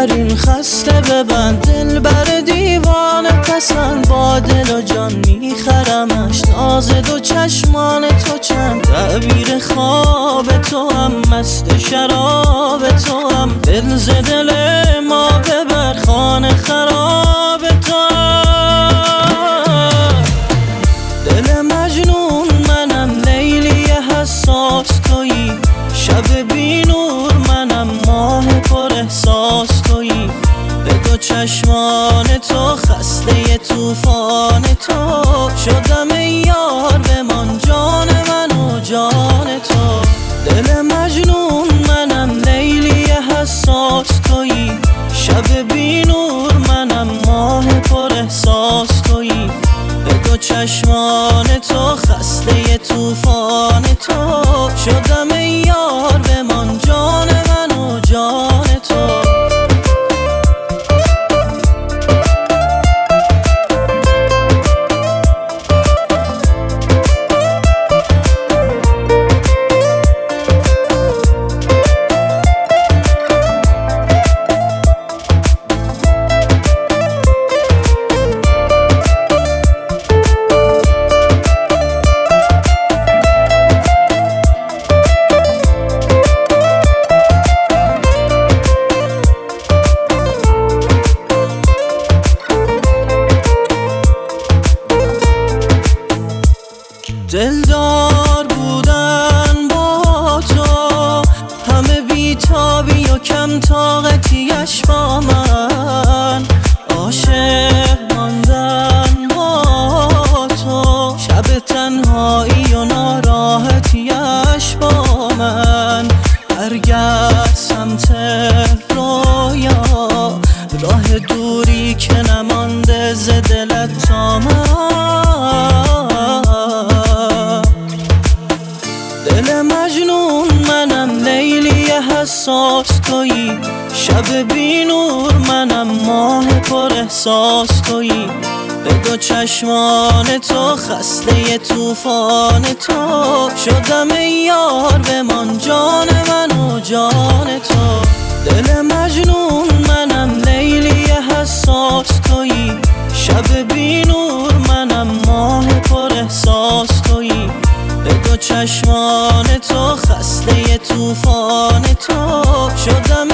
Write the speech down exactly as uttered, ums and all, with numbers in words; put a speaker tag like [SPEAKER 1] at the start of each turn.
[SPEAKER 1] ببریم خسته ببند دل بر دیوانه پسند، با دل و جان میخرمش، ناز دو چشمان تو چند، تعبیر خواب تو هم، مست شراب تو هم، دل ز دل ما ببر خانه خراب تو هم. دل مجنون منم، لیلی حساس تویی، شب بی نور منم، ماه پر احساس تویی، به دو چشمان تو خسته طوفان تو شدم ای یار بمان، جان من و جان تو. دل مجنون منم، لیلی حساس تویی، شب بی نور منم، ماه پر احساس تویی، به دو چشمان تو خسته طوفان تو شدم ای یار بمان، جان من و جان تو. دلدار بودن با تو همه بیتابی و کم طاقتیش با من، عاشق ماندن با تو شب تنهایی و ناراحتیش با من، برگرد سمت رویا، راه دوری که نمانده ز دلت تا من. دل مجنون منم، لیلی حساس تویی، شب بی نور منم، ماه پر احساس تویی، به دو چشمان تو خسته طوفان تو شدم ای یار بمان، جان من و جان تو. دل مجنون منم، لیلی حساس تویی، شب بی نور منم، ماه پر احساس تویی، به دو چشمان تو خسته طوفان تو شدم